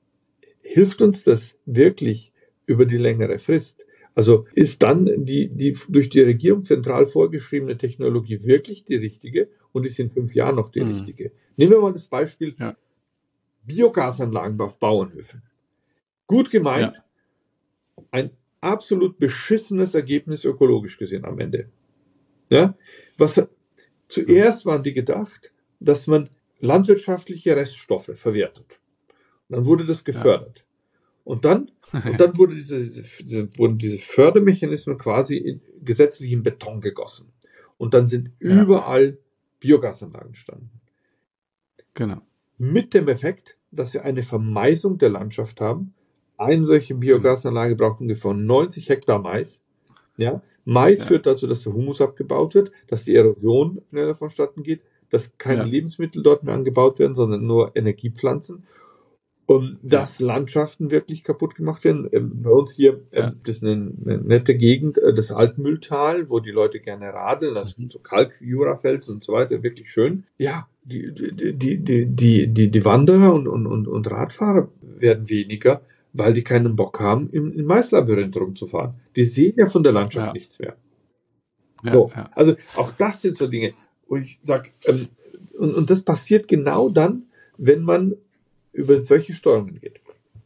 hilft uns das wirklich über die längere Frist? Also ist dann die, die durch die Regierung zentral vorgeschriebene Technologie wirklich die richtige und ist in fünf Jahren noch die mhm. richtige? Nehmen wir mal das Beispiel ja. Biogasanlagen auf Bauernhöfen. Gut gemeint, ja. ein absolut beschissenes Ergebnis ökologisch gesehen am Ende. Ja? Was, zuerst waren die gedacht, dass man landwirtschaftliche Reststoffe verwertet. Dann wurde das gefördert. Ja. Und dann, und dann wurde diese, diese, wurden diese Fördermechanismen quasi in gesetzlichen Beton gegossen. Und dann sind ja. überall Biogasanlagen entstanden. Genau. Mit dem Effekt, dass wir eine Vermaisung der Landschaft haben. Eine solche Biogasanlage braucht ungefähr neunzig Hektar Mais. Ja? Mais ja. führt dazu, dass der Humus abgebaut wird, dass die Erosion schneller vonstatten geht, dass keine ja. Lebensmittel dort mehr angebaut werden, sondern nur Energiepflanzen. Und dass ja. Landschaften wirklich kaputt gemacht werden. Ähm, bei uns hier, ähm, ja. das ist eine, eine nette Gegend, äh, das Altmühltal, wo die Leute gerne radeln, das sind so Kalk-Jurafelsen und so weiter, wirklich schön. Ja, die, die, die, die, die, die, die Wanderer und, und, und, und Radfahrer werden weniger, weil die keinen Bock haben, im, im Maislabyrinth rumzufahren. Die sehen ja von der Landschaft ja. nichts mehr. Ja, so, ja. Also auch das sind so Dinge, wo ich sage, ähm, und, und das passiert genau dann, wenn man über solche Steuerungen geht.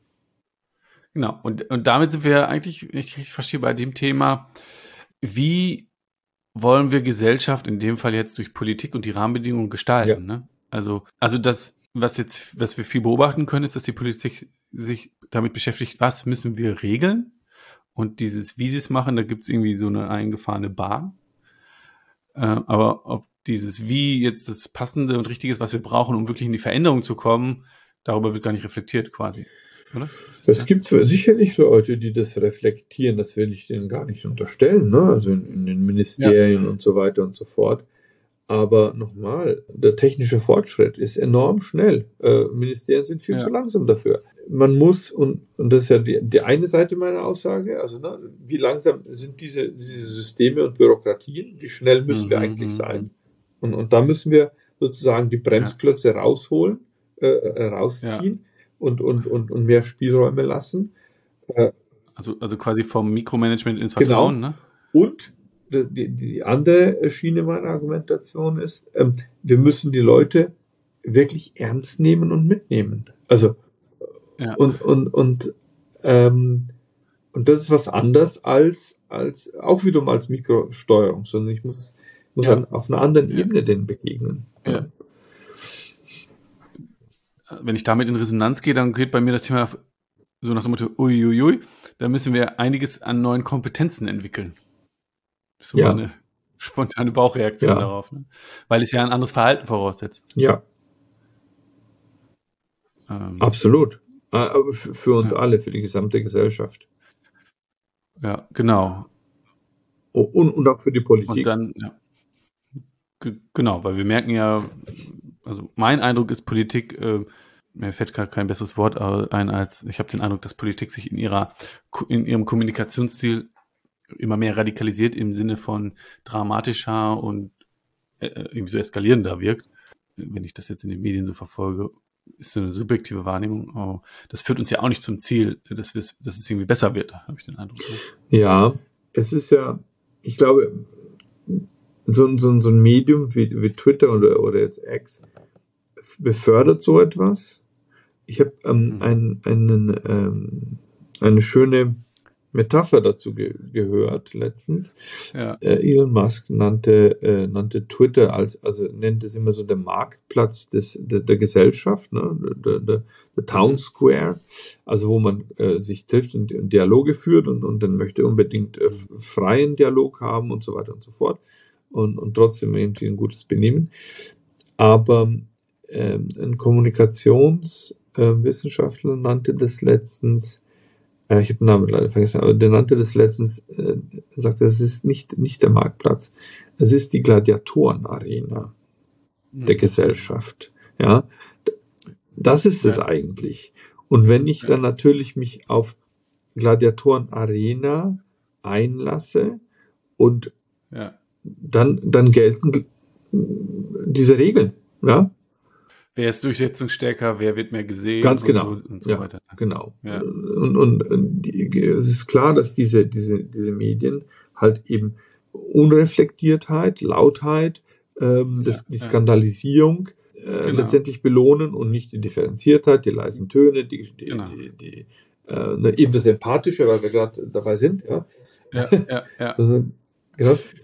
Genau, und, und damit sind wir eigentlich, ich, ich verstehe bei dem Thema, wie wollen wir Gesellschaft, in dem Fall jetzt durch Politik und die Rahmenbedingungen gestalten. Ja. Ne? Also, also das, was jetzt, was wir viel beobachten können, ist, dass die Politik sich damit beschäftigt, was müssen wir regeln? Und dieses, wie sie es machen, da gibt es irgendwie so eine eingefahrene Bahn. Äh, aber ob dieses Wie jetzt das Passende und Richtige ist, was wir brauchen, um wirklich in die Veränderung zu kommen, darüber wird gar nicht reflektiert quasi, oder? Es gibt sicherlich Leute, die das reflektieren, das will ich denen gar nicht unterstellen, ne? Also in, in den Ministerien ja. und so weiter und so fort. Aber nochmal, der technische Fortschritt ist enorm schnell. Äh, Ministerien sind viel ja. zu langsam dafür. Man muss, und, und das ist ja die, die eine Seite meiner Aussage, also ne, wie langsam sind diese, diese Systeme und Bürokratien, wie schnell müssen mhm, wir eigentlich mhm. sein? Und, und da müssen wir sozusagen die Bremsklötze ja. rausholen, äh, rausziehen ja. und, und, und, und mehr Spielräume lassen. Äh, also, also quasi vom Mikromanagement ins Vertrauen, genau. ne? Und die, die andere Schiene meiner Argumentation ist, ähm, wir müssen die Leute wirklich ernst nehmen und mitnehmen. Also ja. und, und, und, ähm, und das ist was anderes als, als auch wiederum als Mikrosteuerung, sondern ich muss, muss ja. an, auf einer anderen ja. Ebene denen begegnen. Ja. Ja. Wenn ich damit in Resonanz gehe, dann geht bei mir das Thema so nach dem Motto, uiuiui, da müssen wir einiges an neuen Kompetenzen entwickeln. Das ist so ja. eine spontane Bauchreaktion ja. darauf, ne? Weil es ja ein anderes Verhalten voraussetzt. Ja. Ähm, Absolut. Aber für uns ja. alle, für die gesamte Gesellschaft. Ja, genau. Und, und auch für die Politik. Und dann, ja. G- genau, weil wir merken ja, also mein Eindruck ist, Politik, äh, mir fällt gerade kein besseres Wort ein, als ich habe den Eindruck, dass Politik sich in ihrer in ihrem Kommunikationsstil immer mehr radikalisiert im Sinne von dramatischer und äh, irgendwie so eskalierender wirkt. Wenn ich das jetzt in den Medien so verfolge, ist so eine subjektive Wahrnehmung. Oh, das führt uns ja auch nicht zum Ziel, dass, wir, dass es irgendwie besser wird, habe ich den Eindruck. Ja, es ist ja, ich glaube, so, so, so ein Medium wie, wie Twitter oder, oder jetzt X befördert so etwas. Ich habe ähm, mhm. ein, einen, ähm, eine schöne Metapher dazu ge- gehört letztens. Ja. Äh, Elon Musk nannte, äh, nannte Twitter als, also nennt es immer so der Marktplatz des, der, der Gesellschaft, ne? der, der, der Town Square, also wo man äh, sich trifft und, und Dialoge führt und, und dann möchte unbedingt äh, freien Dialog haben und so weiter und so fort und, und trotzdem irgendwie ein gutes Benehmen. Aber ähm, ein Kommunikationswissenschaftler äh, nannte das letztens, ich habe den Namen leider vergessen, aber der nannte das letztens, äh, sagte, es ist nicht, nicht der Marktplatz, es ist die Gladiatorenarena mhm. der Gesellschaft. Ja, das ist ja. es eigentlich. Und wenn ich ja. dann natürlich mich auf Gladiatorenarena einlasse und ja. dann, dann gelten diese Regeln, ja. Wer ist durchsetzungsstärker, wer wird mehr gesehen? Ganz genau. Und so, und so ja, weiter. Genau. Ja. Und, und die, es ist klar, dass diese, diese, diese Medien halt eben Unreflektiertheit, Lautheit, ähm, das, ja, die ja. Skandalisierung äh, genau. letztendlich belohnen und nicht die Differenziertheit, die leisen Töne, die, die, genau. die, die äh, eben das Empathische, weil wir gerade dabei sind. Ja, ja, ja. ja. Also, genau.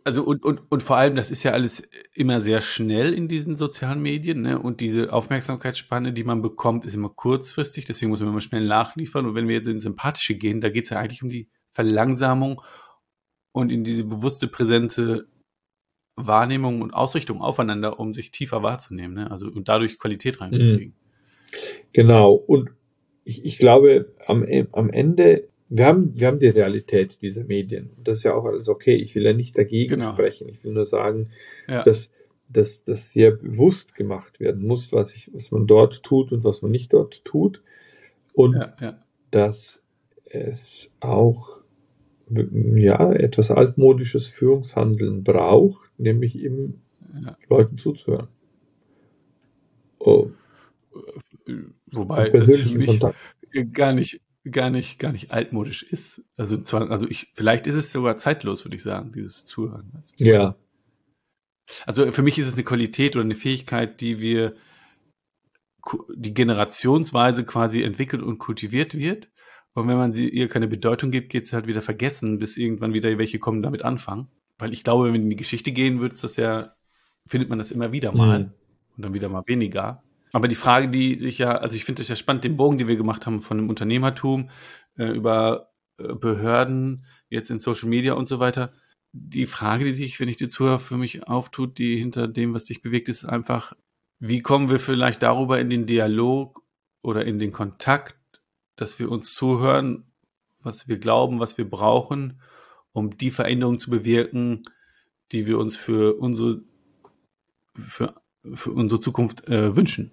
Also und, und, und vor allem, das ist ja alles immer sehr schnell in diesen sozialen Medien, ne? Und diese Aufmerksamkeitsspanne, die man bekommt, ist immer kurzfristig, deswegen muss man immer schnell nachliefern. Und wenn wir jetzt ins Sympathische gehen, da geht es ja eigentlich um die Verlangsamung und in diese bewusste, präsente Wahrnehmung und Ausrichtung aufeinander, um sich tiefer wahrzunehmen, ne? Also und dadurch Qualität reinzukriegen. Genau. Und ich, ich glaube, am, am Ende, wir haben, wir haben die Realität dieser Medien. Das ist ja auch alles okay. Ich will ja nicht dagegen Genau. sprechen. Ich will nur sagen, Ja. dass, dass, dass sehr bewusst gemacht werden muss, was, ich, was man dort tut und was man nicht dort tut. Und Ja, ja. dass es auch ja, etwas altmodisches Führungshandeln braucht, nämlich eben Ja. Leuten zuzuhören. Oh, Wobei und das für persönlichen mich Kontakt. gar nicht, gar nicht, gar nicht altmodisch ist. Also zwar, also ich, vielleicht ist es sogar zeitlos, würde ich sagen, dieses Zuhören. Also, Ja, also für mich ist es eine Qualität oder eine Fähigkeit, die wir, ku- die generationsweise quasi entwickelt und kultiviert wird. Und wenn man sie ihr keine Bedeutung gibt, geht es halt wieder vergessen, bis irgendwann wieder welche kommen, damit anfangen. Weil ich glaube, wenn wir in die Geschichte gehen, wird es das ja, findet man das immer wieder mal Mhm. und dann wieder mal weniger. Aber die Frage, die sich ja, also ich finde das ja spannend, den Bogen, den wir gemacht haben von dem Unternehmertum äh, über äh, Behörden, jetzt in Social Media und so weiter. Die Frage, die sich, wenn ich dir zuhöre, für mich auftut, die hinter dem, was dich bewegt, ist einfach, wie kommen wir vielleicht darüber in den Dialog oder in den Kontakt, dass wir uns zuhören, was wir glauben, was wir brauchen, um die Veränderung zu bewirken, die wir uns für unsere, für, für unsere Zukunft äh, wünschen.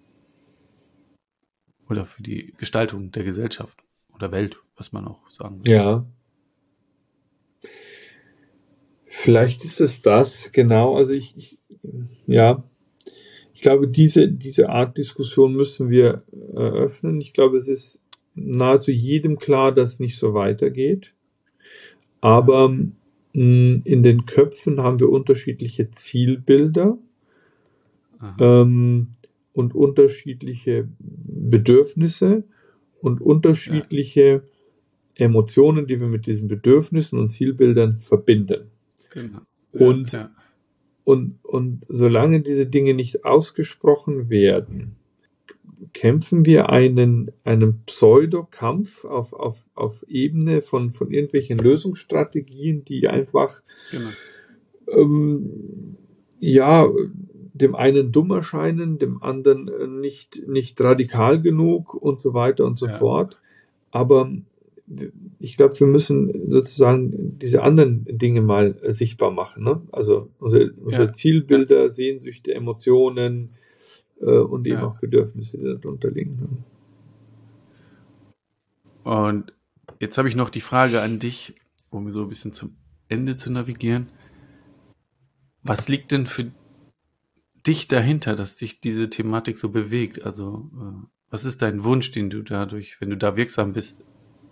Oder für die Gestaltung der Gesellschaft oder Welt, was man auch sagen will. Ja. Vielleicht ist es das, genau. Also ich, ich ja, ich glaube, diese, diese Art Diskussion müssen wir eröffnen. Ich glaube, es ist nahezu jedem klar, dass es nicht so weitergeht. Aber mh, in den Köpfen haben wir unterschiedliche Zielbilder ähm, und unterschiedliche Bedürfnisse und unterschiedliche Emotionen, die wir mit diesen Bedürfnissen und Zielbildern verbinden. Genau. Und, Ja, ja. und, und solange diese Dinge nicht ausgesprochen werden, kämpfen wir einen, einen Pseudokampf auf, auf, auf Ebene von, von irgendwelchen Lösungsstrategien, die einfach Genau. ähm, ja, dem einen dumm erscheinen, dem anderen nicht, nicht radikal genug und so weiter und so Ja. fort. Aber ich glaube, wir müssen sozusagen diese anderen Dinge mal sichtbar machen. Ne? Also unsere, unsere Ja. Zielbilder, ja. Sehnsüchte, Emotionen äh, und eben Ja. auch Bedürfnisse, die darunter liegen. Und jetzt habe ich noch die Frage an dich, um so ein bisschen zum Ende zu navigieren. Was liegt denn für dich dahinter, dass dich diese Thematik so bewegt? Also äh, was ist dein Wunsch, den du dadurch, wenn du da wirksam bist,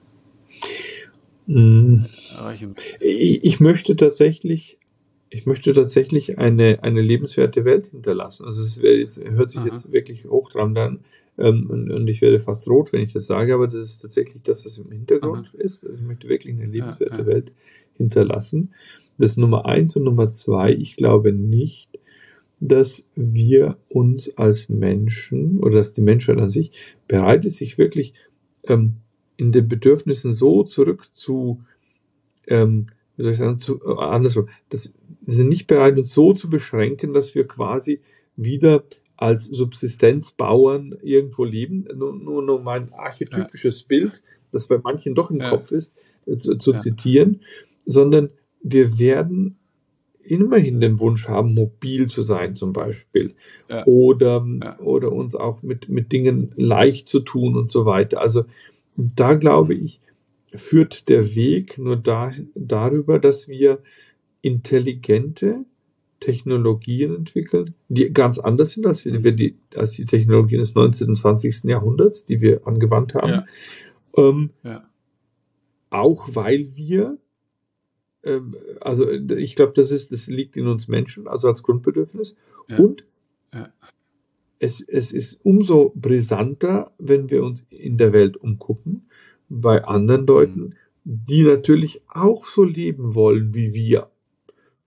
erreichen willst? Ich, ich möchte tatsächlich, ich möchte tatsächlich eine, eine lebenswerte Welt hinterlassen. Also es jetzt, hört sich Aha. jetzt wirklich hochtrabend an ähm, und, und ich werde fast rot, wenn ich das sage, aber das ist tatsächlich das, was im Hintergrund Aha. ist. Also ich möchte wirklich eine lebenswerte ja, ja. Welt hinterlassen. Das ist Nummer eins und Nummer zwei. Ich glaube nicht, dass wir uns als Menschen oder dass die Menschheit an sich bereit ist, sich wirklich ähm, in den Bedürfnissen so zurück zu, ähm, wie soll ich sagen, zu, äh, andersrum, dass wir sind nicht bereit, uns so zu beschränken, dass wir quasi wieder als Subsistenzbauern irgendwo leben. Nur, nur, nur mein archetypisches ja. Bild, das bei manchen doch im ja. Kopf ist, äh, zu, zu ja. zitieren, sondern wir werden immerhin den Wunsch haben, mobil zu sein zum Beispiel ja. Oder, ja. oder uns auch mit, mit Dingen leicht zu tun und so weiter. Also da glaube ich, führt der Weg nur da, darüber, dass wir intelligente Technologien entwickeln, die ganz anders sind als, wir die, als die Technologien des neunzehnten und zwanzigsten Jahrhunderts, die wir angewandt haben. Ja. Ähm, ja. Auch weil wir Also ich glaube, das ist, das liegt in uns Menschen, also als Grundbedürfnis. Ja. Und ja. Es, es ist umso brisanter, wenn wir uns in der Welt umgucken, bei anderen Leuten, mhm. die natürlich auch so leben wollen wie wir.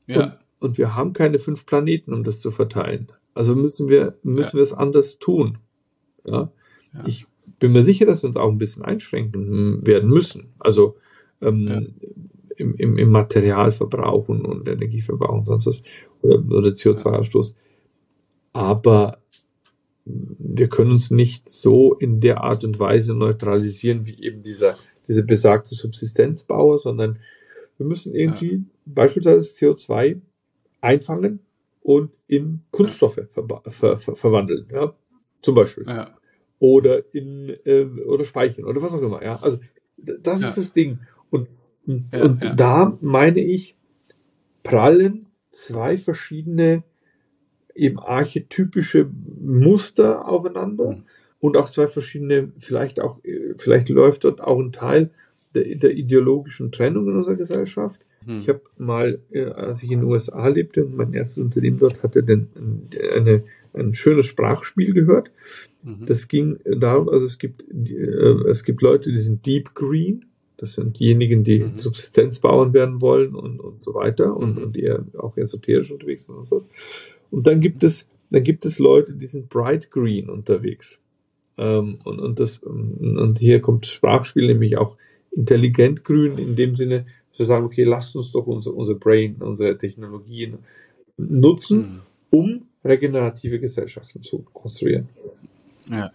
Ja. Und, und wir haben keine fünf Planeten, um das zu verteilen. Also müssen wir, müssen ja. wir es anders tun. Ja? Ja. Ich bin mir sicher, dass wir uns auch ein bisschen einschränken werden müssen. Also ähm, ja. im, im, im Materialverbrauch und, und Energieverbrauch und sonst was. Oder, oder C O zwei Ausstoß. Aber wir können uns nicht so in der Art und Weise neutralisieren, wie eben dieser, diese besagte Subsistenzbauer, sondern wir müssen irgendwie ja. beispielsweise C O zwei einfangen und in Kunststoffe ja. ver, ver, ver, verwandeln, ja, zum Beispiel. Ja. Oder in, äh, oder speichern, oder was auch immer, ja. Also, das ja. ist das Ding. Und, und, ja, und ja. da meine ich, prallen zwei verschiedene eben archetypische Muster aufeinander mhm. und auch zwei verschiedene, vielleicht auch, vielleicht läuft dort auch ein Teil der, der ideologischen Trennung in unserer Gesellschaft. Mhm. Ich habe mal, als ich in den U S A lebte und mein erstes Unternehmen dort hatte, den, eine, ein schönes Sprachspiel gehört. Mhm. Das ging darum, also es gibt, es gibt Leute, die sind Deep Green. Das sind diejenigen, die mhm. Subsistenzbauern werden wollen und, und so weiter und, mhm. und eher auch esoterisch unterwegs sind und so was. Und dann gibt es, dann gibt es Leute, die sind Bright Green unterwegs. Ähm, und, und, das, und hier kommt das Sprachspiel nämlich auch intelligent grün in dem Sinne, dass wir sagen, okay, lasst uns doch unser, unser Brain, unsere Technologien nutzen, mhm. um regenerative Gesellschaften zu konstruieren. Ja.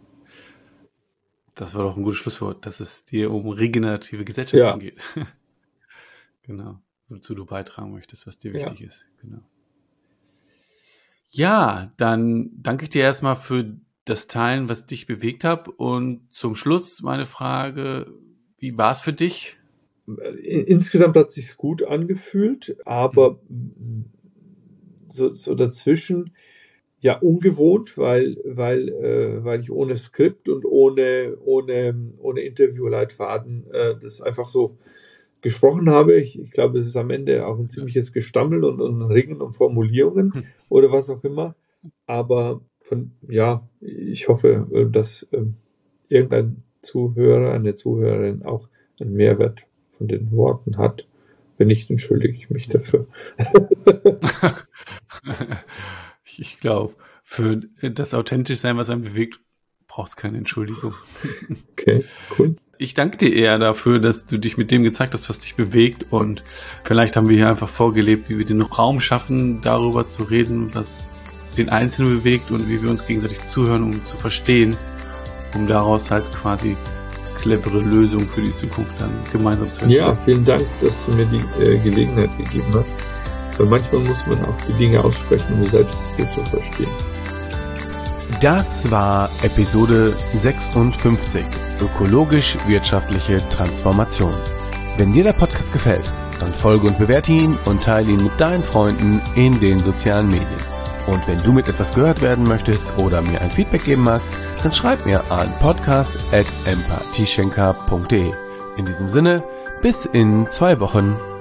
Das war doch ein gutes Schlusswort, dass es dir um regenerative Gesellschaften ja. geht. Genau. Wozu du beitragen möchtest, was dir wichtig ja. ist. Genau. Ja, dann danke ich dir erstmal für das Teilen, was dich bewegt hat. Und zum Schluss meine Frage, wie war es für dich? Insgesamt hat es sich gut angefühlt, aber mhm. so, so dazwischen ja ungewohnt, weil, weil, äh, weil ich ohne Skript und ohne, ohne, ohne Interviewleitfaden äh, das einfach so gesprochen habe. Ich, ich glaube, es ist am Ende auch ein ziemliches Gestammel und, und ein Ringen um Formulierungen hm. oder was auch immer. Aber von, ja, ich hoffe, dass ähm, irgendein Zuhörer, eine Zuhörerin auch einen Mehrwert von den Worten hat. Wenn nicht, entschuldige ich mich dafür. Ich glaube, für das authentisch sein, was einen bewegt, brauchst keine Entschuldigung. Okay, cool. Ich danke dir eher dafür, dass du dich mit dem gezeigt hast, was dich bewegt, und vielleicht haben wir hier einfach vorgelebt, wie wir den Raum schaffen, darüber zu reden, was den Einzelnen bewegt und wie wir uns gegenseitig zuhören, um zu verstehen, um daraus halt quasi clevere Lösungen für die Zukunft dann gemeinsam zu entwickeln. Ja, vielen Dank, dass du mir die äh, Gelegenheit gegeben hast. Weil manchmal muss man auch die Dinge aussprechen, um selbst gut zu verstehen. Das war Episode sechsundfünfzig, ökologisch-wirtschaftliche Transformation. Wenn dir der Podcast gefällt, dann folge und bewerte ihn und teile ihn mit deinen Freunden in den sozialen Medien. Und wenn du mit etwas gehört werden möchtest oder mir ein Feedback geben magst, dann schreib mir an podcast at empathieschenker punkt de. In diesem Sinne, bis in zwei Wochen.